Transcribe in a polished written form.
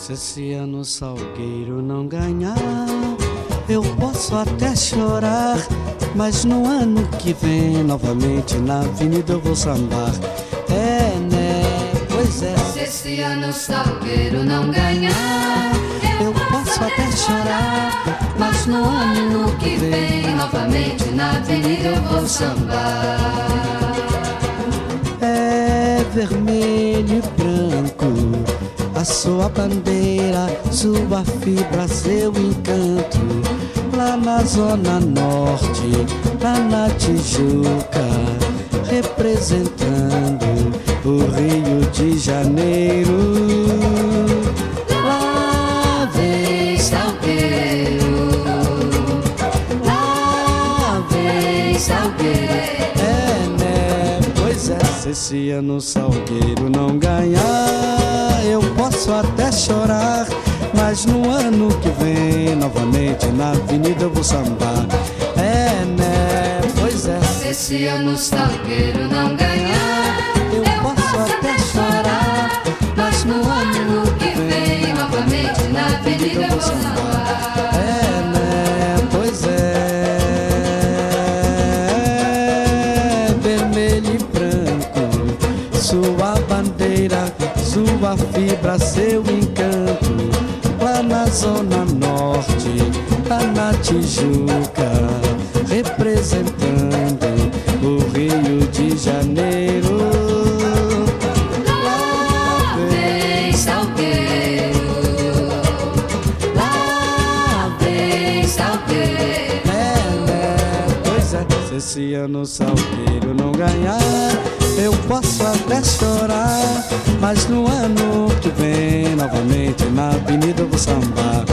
Se esse ano Salgueiro não ganhar, eu posso até chorar, mas no ano que vem novamente na avenida eu vou sambar. É, né? Pois é. Se esse ano Salgueiro não ganhar, Eu posso até chorar, mas no ano que vem novamente na avenida eu vou sambar. É vermelho e branco a sua bandeira, sua fibra, seu encanto. Lá na zona norte, lá na Tijuca, representando o Rio de Janeiro. Lá vem Salgueiro, lá vem Salgueiro. É, né? Pois é, se esse ano Salgueiro não ganhar, eu posso até chorar, mas no ano que vem novamente na avenida eu vou sambar. É, né? Pois é. Se esse ano Salgueiro não ganhar, Eu posso até chorar, mas no ano que vem novamente na avenida eu vou sambar. É, né? Pois é. Vermelho e branco, sua bandeira, sua fibra, seu encanto. Lá na zona norte, lá na Tijuca, representando o Rio de Janeiro. lá vem Salgueiro, lá vem Salgueiro. É, né? Pois é, se esse ano Salgueiro não ganhar, eu posso até chorar, mas no ano que vem novamente na avenida eu vou sambar.